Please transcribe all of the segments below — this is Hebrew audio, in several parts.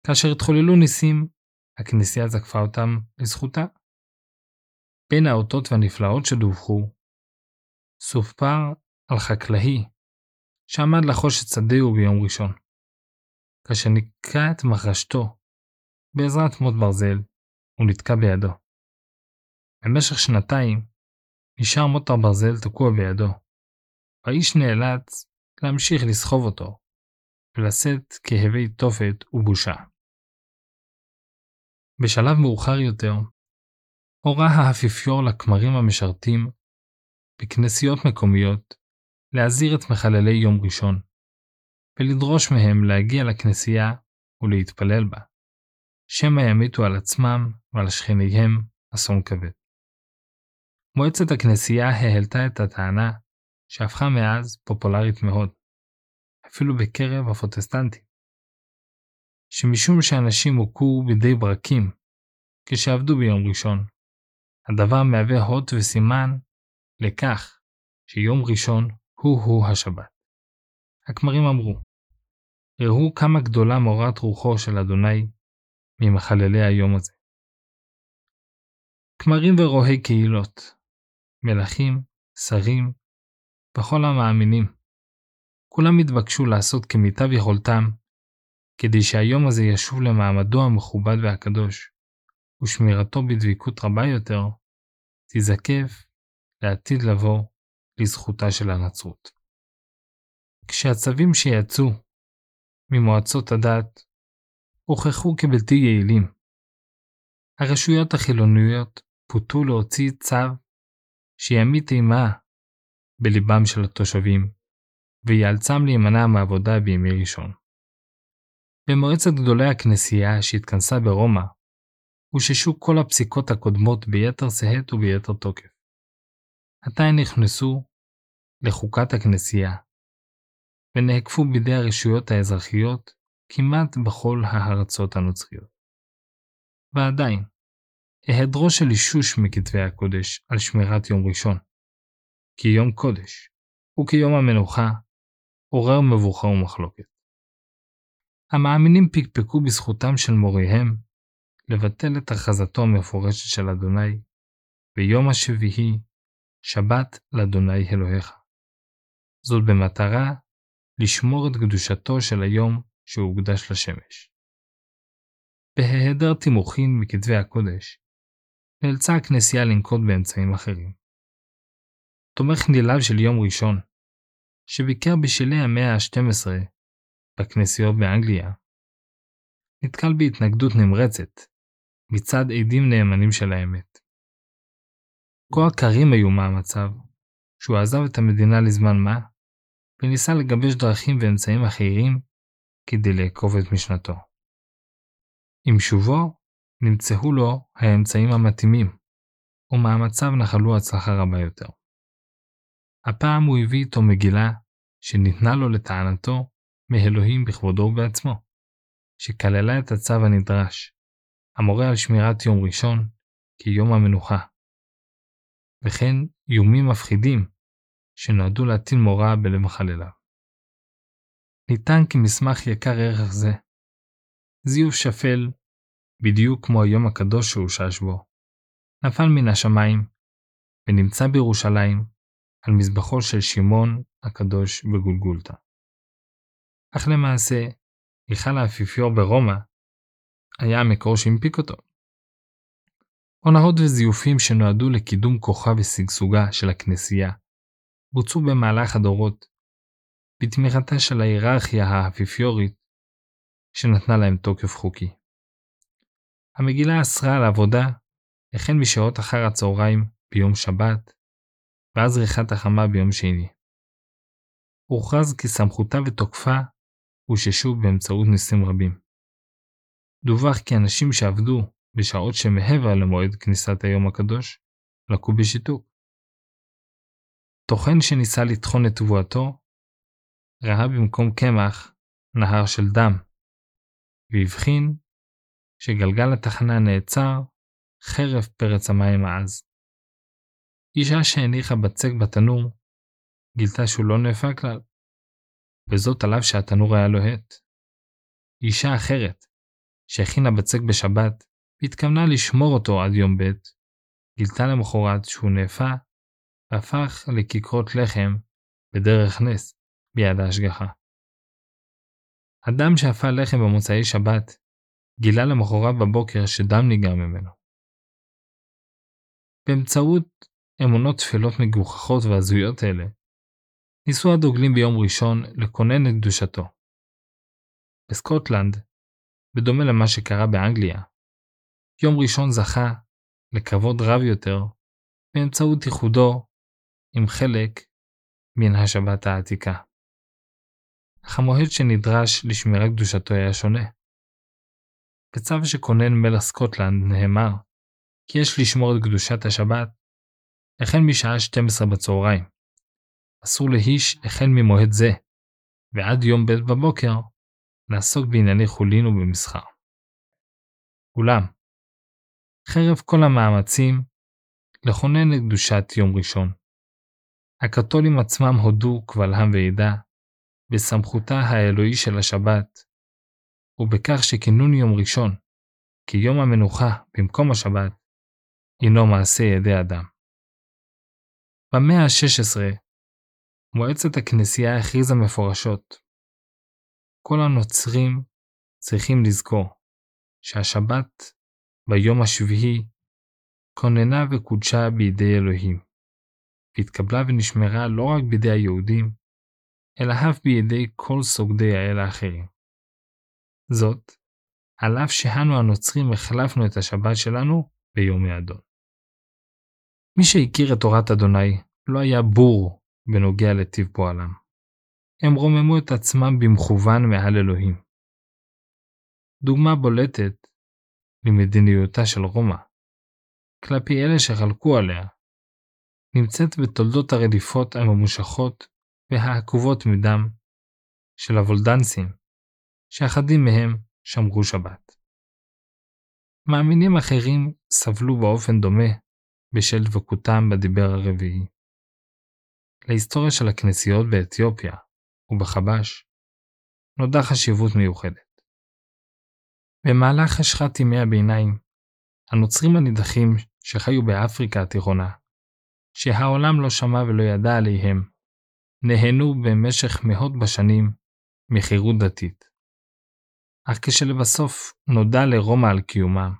כאשר התחוללו ניסים, הכנסייה זקפה אותם לזכותה. בין האותות והנפלאות שדווחו, סופר על חקלאי שעמד לחוש את שדהו ביום ראשון. כאשר נקרא את מחרשתו בעזרת מוט ברזל, הוא נתקע בידו. במשך 2 נשאר מוט הברזל תקוע בידו, והאיש נאלץ להמשיך לסחוב אותו ולשאת כאבי תופת ובושה. בשלב מאוחר יותר, הורה האפיפיור לכמרים המשרתים בכנסיות מקומיות להזהיר את מחללי יום ראשון, ולדרוש מהם להגיע לכנסייה ולהתפלל בה, שמא ימיתו על עצמם ועל שכניהם אסון כבד. מועצת הכנסייה העלתה את הטענה שהפכה מאז פופולרית מאוד, אפילו בקרב הפרוטסטנטים, שמשום שאנשים הוכו בידי ברקים כשעבדו ביום ראשון, הדבר מהווה האות וסימן לכך שיום ראשון הוא השבת. הכמרים אמרו, ראו כמה גדולה מורת רוחו של אדוני ממחללי היום הזה. כמרים ורואי קהילות, מלכים, שרים, וכל המאמינים, כולם התבקשו לעשות כמיטב יכולתם, כדי שהיום הזה ישוב למעמדו המכובד והקדוש, ושמירתו בדביקות רבה יותר, תזקף לעתיד לבוא לזכותה של הנצרות. כשהצווים שיצאו ממועצות הדת הוכחו כבלתי יעילים, הרשויות החילוניות פוטו להוציא צו שימית אימה בליבם של התושבים, ויאלצם להימנע מעבודה בימי ראשון. במועצת גדולי הכנסייה שהתכנסה ברומא, הוששו כל הפסיקות הקודמות ביתר שאת וביתר תוקף. עתה נכנסו לחוקת הכנסייה, ונעקפו בידי הרשויות האזרחיות כמעט בכל הארצות הנוצריות. ועדיין, היעדרו של אישוש מכתבי הקודש על שמירת יום ראשון, כי יום קודש וכיום המנוחה עורר מבוכה ומחלוקת. המאמינים פקפקו בזכותם של מוריהם לבטל את הכרזתו המפורשת של אדוני, ויום השביעי שבת לאדוני אלוהיך. זאת במטרה לשמור את קדושתו של היום שהוקדש לשמש. בהיעדר תימוכין מכתבי הקודש, נאלצה הכנסייה לנקוט באמצעים אחרים. תומך נלהב של יום ראשון, שביקר בשלהי המאה ה-12 בכנסיות באנגליה, נתקל בהתנגדות נמרצת מצד עדים נאמנים של האמת. כה עקרים היו מהמצב, שהוא עזב את המדינה לזמן מה, וניסה לגבש דרכים ואמצעים אחרים כדי לעקוב את משנתו. עם שובו נמצאו לו האמצעים המתאימים, ומאמציו נחלו הצלחה רבה יותר. הפעם הוא הביא איתו מגילה שניתנה לו לטענתו מאלוהים בכבודו ובעצמו, שכללה את הצו הנדרש, המורה על שמירת יום ראשון כיום המנוחה, וכן איומים מפחידים שנועדו להטיל מורא בלב מחלליו. ניתן כמסמך יקר ערך זה, זיוף שפל בדיוק כמו היום הקדוש שהושש בו, נפל מן השמיים ונמצא בירושלים על מזבחו של שמעון הקדוש בגולגולתה. אך למעשה, היכל האפיפיור ברומא היה המקור שהנפיק אותו. הונאות וזיופים שנועדו לקידום כוחה ושגשוגה של הכנסייה בוצעו במהלך הדורות, בתמיכתה של ההיררכיה האפיפיורית שנתנה להם תוקף חוקי. המגילה אסרה על העבודה החל משעות אחר הצהריים ביום שבת, ואז זריחת החמה ביום שני. הוכרז כי סמכותה ותוקפה הוששו באמצעות ניסים רבים. דווח כי אנשים שעבדו בשעות שמעבר למועד כניסת היום הקדוש לקו בשיתוק. תוכן שניסה לטחון את תבואתו, ראה במקום קמח נהר של דם, והבחין שגלגל התחנה נעצר חרף פרץ המים העז. אישה שהניחה בצק בתנור גילתה שהוא לא נאפה כלל, וזאת עליו שהתנור היה לוהט. אישה אחרת שהכינה בצק בשבת והתכוונה לשמור אותו עד יום ב', גילתה למחרת שהוא נאפה והפך לכיכרות לחם בדרך נס ביד ההשגחה. אדם שאפה לחם במוצאי שבת גילה למחרת בבוקר שדם ניגר ממנו. באמצעות אמונות תפלות מגוחכות והזויות אלה, ניסו הדוגלים ביום ראשון לכונן את קדושתו. בסקוטלנד, בדומה למה שקרה באנגליה, יום ראשון זכה לכבוד רב יותר באמצעות איחודו עם חלק מן השבת העתיקה. אך המועד שנדרש לשמירת קדושתו היה שונה. בצו שכונן מלך סקוטלנד נאמר כי יש לשמור את קדושת השבת החל משעה 12 בצהריים. אסור לאיש החל ממועד זה ועד יום ב' בבוקר לעסוק בענייני חולין ובמסחר. אולם, חרף כל המאמצים לכונן את קדושת יום ראשון, הקתולים עצמם הודו קבל עם ועדה בסמכותה האלוהי של השבת, ובכך שכינון יום ראשון כיום המנוחה במקום השבת, הינו מעשה ידי אדם. במאה ה-16, מועצת הכנסייה הכריזה מפורשות, כל הנוצרים צריכים לזכור שהשבת ביום השביעי כוננה וקודשה בידי אלוהים, והתקבלה ונשמרה לא רק בידי היהודים, אלא אף בידי כל סוגדי האל האחרים. זאת, על אף שאנו הנוצרים החלפנו את השבת שלנו ביום האדון. מי שהכיר את תורת אדוני לא היה בור בנוגע לטיב פועלם. הם רוממו את עצמם במכוון מעל אלוהים. דוגמה בולטת למדיניותה של רומא, כלפי אלה שחלקו עליה, נמצאת בתולדות הרדיפות הממושכות והעקובות מדם של הוולדנסים, שאחדים מהם שמרו שבת. מאמינים אחרים סבלו באופן דומה בשל דבקותם בדיבר הרביעי. להיסטוריה של הכנסיות באתיופיה ובחבש נודע חשיבות מיוחדת. במהלך חשכת ימי הביניים, הנוצרים הנידחים שחיו באפריקה התיכונה, שהעולם לא שמע ולא ידע עליהם, נהנו במשך מאות בשנים מחירות דתית. אך כשלבסוף נודע לרומא על קיומם,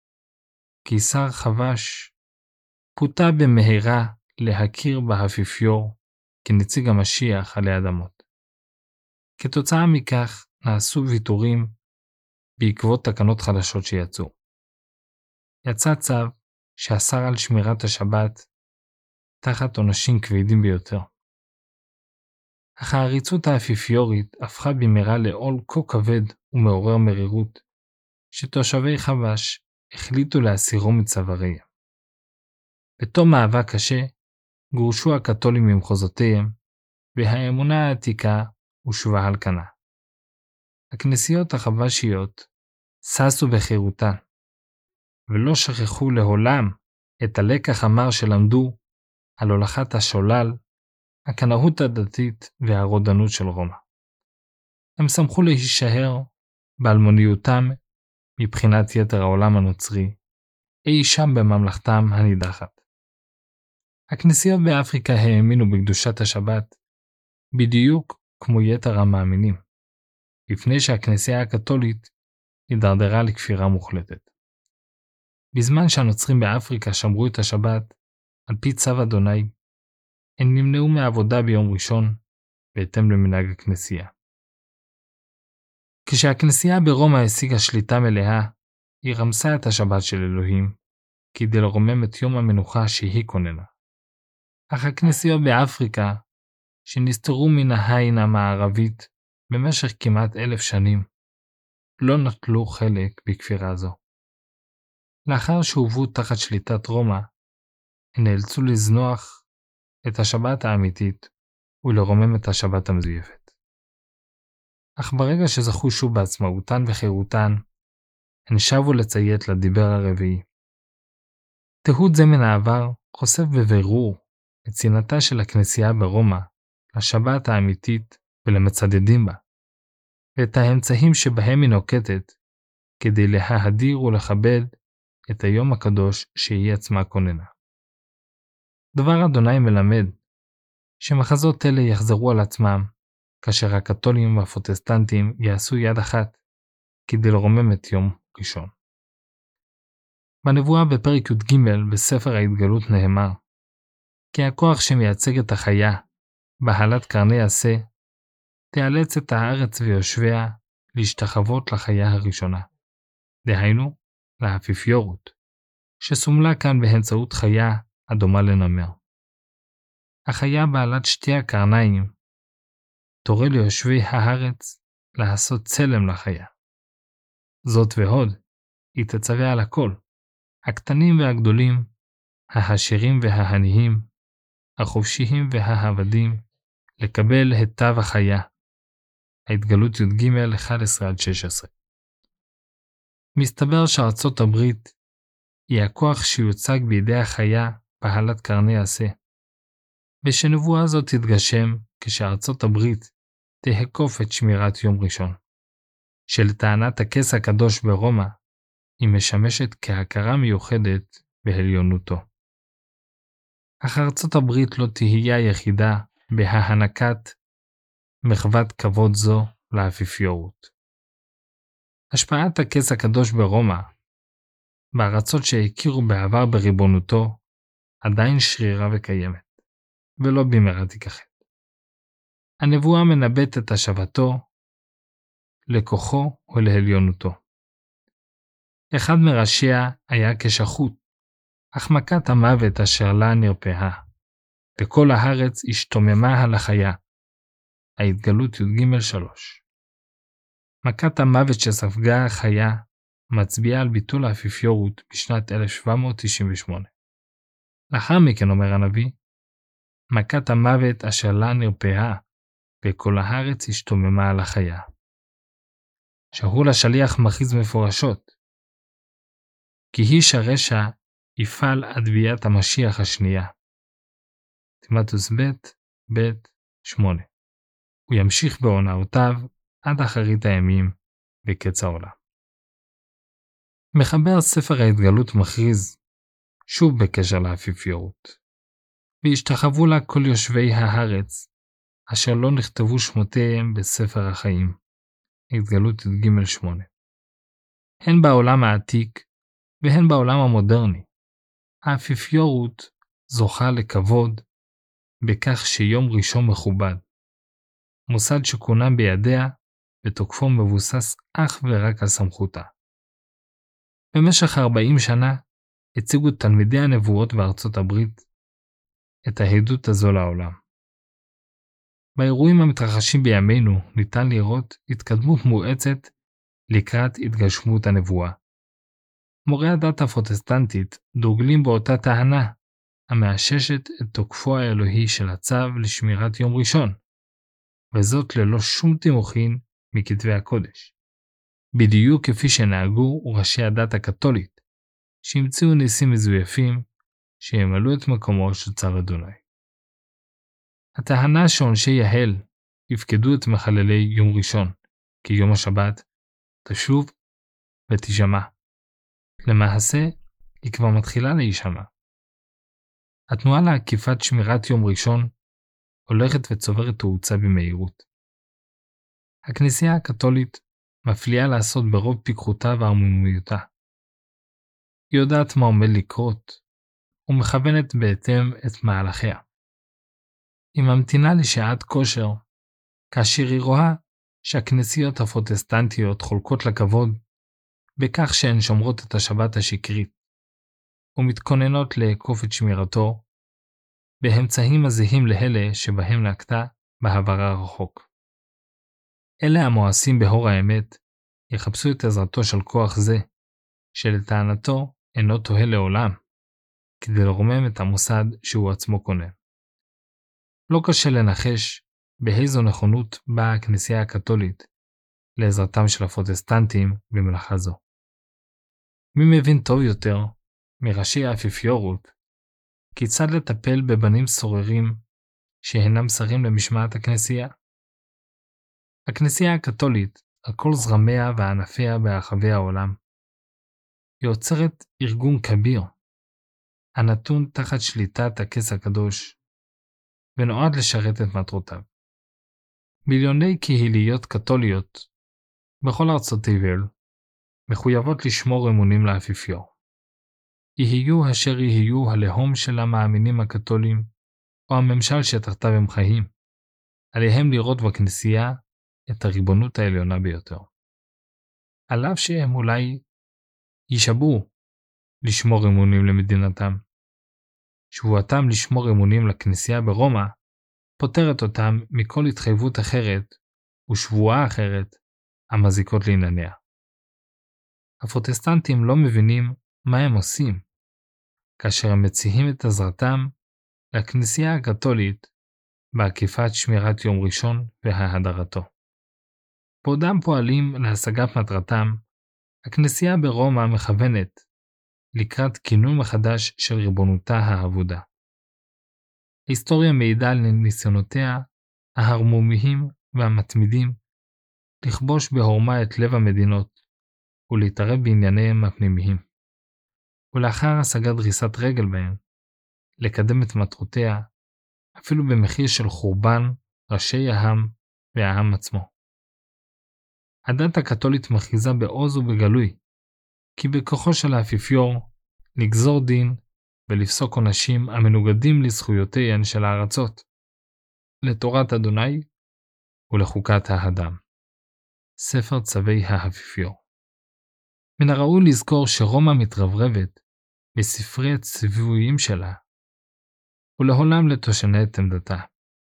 קיסר חבש פוטה במהרה להכיר באפיפיור כנציג המשיח עלי אדמות. כתוצאה מכך נעשו ויתורים בעקבות תקנות חדשות שיצאו. יצא צו שאסר על שמירת השבת תחת עונשים כבדים ביותר. אך העריצות האפיפיורית הפכה במהרה לעול כה כבד ומעורר מרירות, שתושבי חבש החליטו להסירו מצוואריהם. בתום מאבק קשה, גורשו הקתולים ממחוזותיהם, והאמונה העתיקה הושבה על כנה. הכנסיות החבשיות ששו בחירותן, ולא שכחו לעולם את הלקח המר שלמדו על הולכת השולל, הקנאות הדתית והרודנות של רומא. הם שמחו להישאר באלמוניותם מבחינת יתר העולם הנוצרי, אי שם בממלכתם הנידחת. הכנסיות באפריקה האמינו בקדושת השבת בדיוק כמו יתר המאמינים, לפני שהכנסייה הקתולית הידרדרה לכפירה מוחלטת. בזמן שהנוצרים באפריקה שמרו את השבת על פי צו אדוני, הם נמנעו מעבודה ביום ראשון בהתאם למנהג הכנסייה. כשהכנסייה ברומא השיגה שליטה מלאה, היא רמסה את השבת של אלוהים כדי לרומם את יום המנוחה שהיא כוננה. אך הכנסיות באפריקה, שנסתרו מן העין המערבית במשך כמעט 1,000 שנים, לא נטלו חלק בכפירה זו. לאחר שהובאו תחת שליטת רומא, הם נאלצו לזנוח את השבת האמיתית ולרומם את השבת המזויפת. אך ברגע שזכו שוב בעצמאותן וחירותן, הן שבו לציית לדיבר הרביעי. תיעוד זה מן העבר חושף בבירור את צנעתה של הכנסייה ברומא לשבת האמיתית ולמצדדים בה, ואת האמצעים שבהם היא נוקטת כדי להאדיר ולכבד את היום הקדוש שהיא עצמה כוננה. דבר אדוני מלמד שמחזות אלה יחזרו על עצמם כאשר הקתולים והפרוטסטנטים יעשו יד אחת כדי לרומם את יום ראשון. בנבואה בפרק י"ג בספר ההתגלות נאמר כי הכוח שמייצג את החיה בהלת קרני עשה תיאלץ את הארץ ויושביה להשתחוות לחיה הראשונה, דהיינו לאפיפיורות, שסומלה כאן באמצעות חיה הדומה לנמר. החיה בעלת שתי הקרניים תורה ליושבי הארץ לעשות צלם לחיה. זאת ועוד, היא תצווה על הכל, הקטנים והגדולים, העשירים והעניים, החופשיים והעבדים, לקבל היטב החיה. ההתגלות י"ג 11-16. מסתבר שארצות הברית היא הכוח שיוצג בידי החיה בהלת קרני עשה, ושנבואה זאת תתגשם כשארצות הברית תהקוף את שמירת יום ראשון, שלטענת הכס הקדוש ברומא היא משמשת כהכרה מיוחדת בעליונותו. אך ארצות הברית לא תהיה היחידה בהענקת מחוות כבוד זו לאפיפיורות. השפעת הכס הקדוש ברומא, בארצות שהכירו בעבר בריבונותו, עדיין שרירה וקיימת, ולא במהרה תיכחד. הנבואה מנבאת את השבתו לכוחו ולעליונותו. אחד מראשיה היה כשחוט, אך מכת המוות אשר לה נרפאה, וכל הארץ השתוממה על החיה. ההתגלות י"ג 3. מכת המוות שספגה החיה מצביעה על ביטול האפיפיורות בשנת 1798. לאחר מכן אומר הנביא, מכת המוות אשר לה נרפאה, וכל הארץ השתוממה על החיה. שאול השליח מכריז מפורשות, כי איש הרשע יפעל עד ביאת המשיח השנייה. תימותאוס ב' 8. הוא ימשיך בהונאותיו עד אחרית הימים וקץ העולם. מחבר ספר ההתגלות מכריז, שוב בקשר לאפיפיורות, וישתחוו לה כל יושבי הארץ, אשר לא נכתבו שמותיהם בספר החיים. התגלות י"ג 8. הן בעולם העתיק והן בעולם המודרני, האפיפיורות זוכה לכבוד בכך שיום ראשון מכובד, מוסד שכונן בידיה ותוקפו מבוסס אך ורק על סמכותה. במשך 40 שנה הציגו תלמידי הנבואות בארצות הברית את העדות הזו לעולם. באירועים המתרחשים בימינו ניתן לראות התקדמות מואצת לקראת התגשמות הנבואה. מורי הדת הפרוטסטנטית דוגלים באותה טענה המאששת את תוקפו האלוהי של הצו לשמירת יום ראשון, וזאת ללא שום תימוכין מכתבי הקודש. בדיוק כפי שנהגו ראשי הדת הקתולית, שהמציאו ניסים מזויפים שימלאו את מקומו של צו אדוני. הטענה שעונשי יהל יפקדו את מחללי יום ראשון, כי יום השבת תשוב ותשמע. למעשה, היא כבר מתחילה להישמע. התנועה לעקיפת שמירת יום ראשון הולכת וצוברת תאוצה במהירות. הכנסייה הקתולית מפליאה לעשות ברוב פיקחותה וערמומיותה. היא יודעת מה עומד לקרות, ומכוונת בהתאם את מהלכיה. היא ממתינה לשעת כושר, כאשר היא רואה שהכנסיות הפרוטסטנטיות חולקות לכבוד, בכך שהן שומרות את השבת השקרית, ומתכוננות לאכוף את שמירתו, באמצעים הזהים לאלה שבהם נקטה בעבר הרחוק. אלה המואסים בהור האמת יחפשו את עזרתו של כוח זה, שלטענתו אינו תוהה לעולם, כדי לרומם את המוסד שהוא עצמו כונן. לא קשה לנחש באיזו נכונות באה הכנסייה הקתולית לעזרתם של הפרוטסטנטים במלאכה זו. מי מבין טוב יותר מראשי האפיפיורות כיצד לטפל בבנים סוררים שהינם שרים למשמעת הכנסייה? הכנסייה הקתולית על כל זרמיה וענפיה ברחבי העולם. היא יוצרת ארגון כביר, הנתון תחת שליטת הכס הקדוש, ונועד לשרת את מטרותיו. מיליוני קהיליות קתוליות בכל ארצות תבל מחויבות לשמור אמונים לאפיפיור. יהיו אשר יהיו הלאום של המאמינים הקתולים או הממשל שתחתיו הם חיים, עליהם לראות בכנסייה את הריבונות העליונה ביותר. על אף שהם אולי יישבעו לשמור אמונים למדינתם, שבועתם לשמור אמונים לכנסייה ברומא פותרת אותם מכל התחייבות אחרת ושבועה אחרת המזיקות לענייניה. הפרוטסטנטים לא מבינים מה הם עושים כאשר הם מציעים את עזרתם לכנסייה הקתולית בעקיפת שמירת יום ראשון וההדרתו. בעודם פועלים להשגת מטרתם, הכנסייה ברומא מכוונת לקראת כינון מחדש של ריבונותה האבודה. ההיסטוריה מעידה על ניסיונותיה ההרמומיים והמתמידים לכבוש בהורמה את לב המדינות ולהתערב בענייניהם הפנימיים, ולאחר השגת דריסת רגל בהם, לקדם את מטרותיה אפילו במחיר של חורבן ראשי העם והעם עצמו. הדת הקתולית מכריזה בעוז ובגלוי כי בכוחו של האפיפיור לגזור דין ולפסוק עונשים המנוגדים לזכויותיהן של הארצות, לתורת אדוני ולחוקת האדם. ספר צווי האפיפיור. מן הראוי לזכור שרומא מתרברבת בספרי הציוויים שלה, ולעולם לתושנה את עמדתה.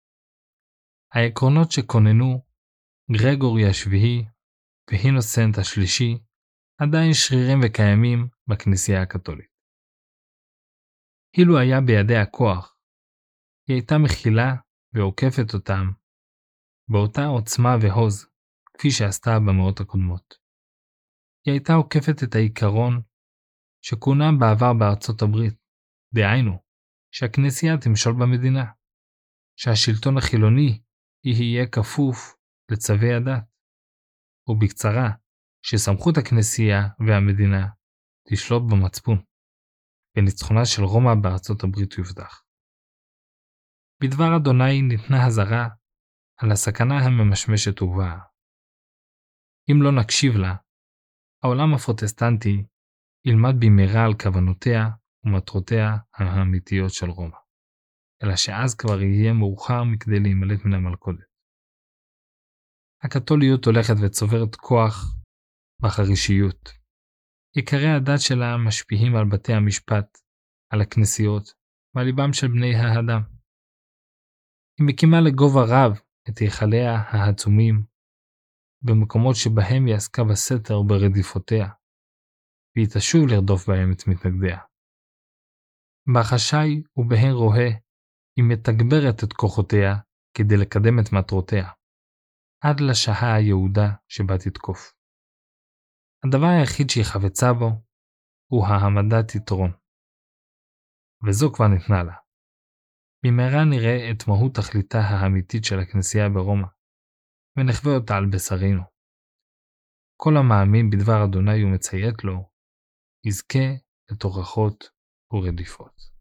העקרונות שכוננו גרגורי השביעי והינוסנט השלישי עדיין שרירים וקיימים בכנסייה הקתולית. אילו היה בידי הכוח, היא הייתה מכילה ועוקפת אותם באותה עוצמה והוז כפי שעשתה במאות הקודמות. היא הייתה עוקפת את העיקרון שכונן בעבר בארצות הברית, דהיינו, שהכנסייה תמשול במדינה, שהשלטון החילוני יהיה כפוף לצווי הדת, ובקצרה, שסמכות הכנסייה והמדינה תשלוט במצפון, וניצחונה של רומא בארצות הברית יובטח. בדבר אדוני ניתנה הזרה על הסכנה הממשמשת ובאה. אם לא נקשיב לה, העולם הפרוטסטנטי ילמד במהרה על כוונותיה ומטרותיה האמיתיות של רומא, אלא שאז כבר יהיה מאוחר מכדי להימלט מן המלכודת. הקתוליות הולכת וצוברת כוח בחרישיות. עיקרי הדת שלה משפיעים על בתי המשפט, על הכנסיות ועל ליבם של בני האדם. היא מקימה לגובה רב את היכליה העצומים במקומות שבהם היא עסקה בסתר וברדיפותיה, והיא תשוב לרדוף בהם את מתנגדיה. בחשאי ובהן רואה היא מתגברת את כוחותיה כדי לקדם את מטרותיה, עד לשעה היהודה שבה תתקוף. הדבר היחיד שהיא חפצה בו הוא העמדת יתרון, וזו כבר ניתנה לה. במהרה נראה את מהות תכליתה האמיתית של הכנסייה ברומא, ונחווה אותה על בשרינו. כל המאמין בדבר אדוני ומציית לו, יזכה לתוכחות ורדיפות.